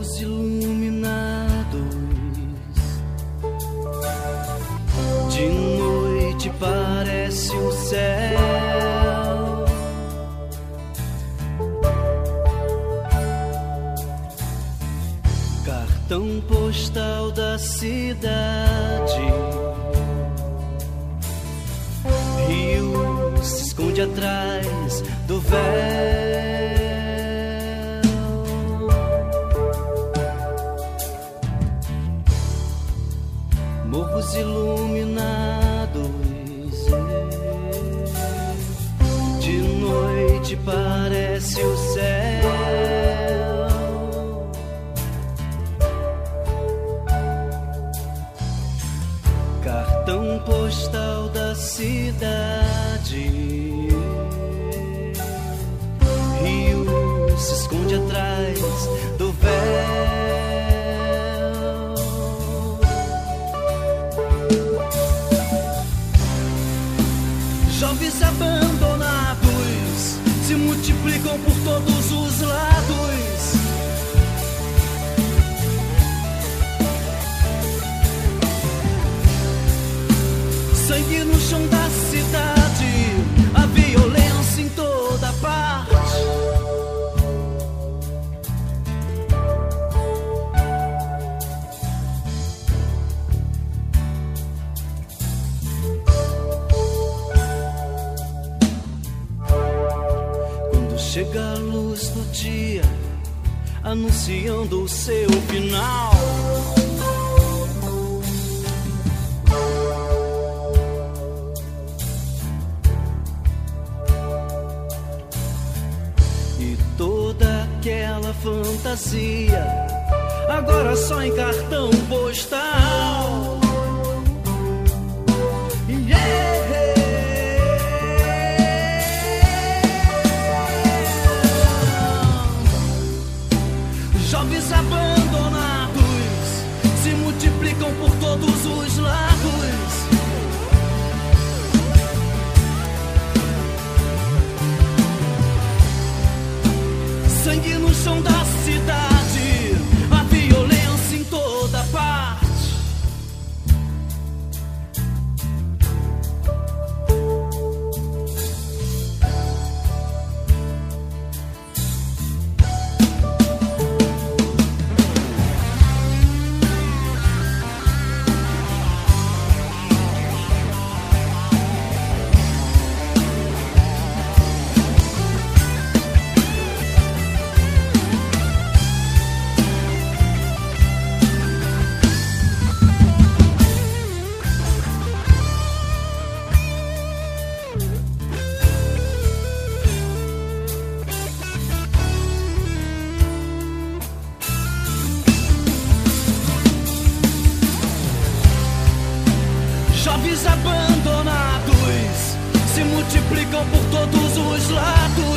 morros iluminados, de noite parece o céu. Cartão postal da cidade, rio se esconde atrás do véu. Morros iluminados, de noite parece o céu. Cartão postal da cidade, rio se esconde atrás do véu. Jovens abandonados se multiplicam por todos os lados. Sangue no chão da cidade, a violência em toda parte. Quando chega a luz do dia, anunciando o seu final, aquela fantasia, agora só em cartão postal. Jovens abandonados se multiplicam por todos os lados. Sangue no chão da cidade, a violência em toda parte. Jovens abandonados se multiplicam por todos os lados.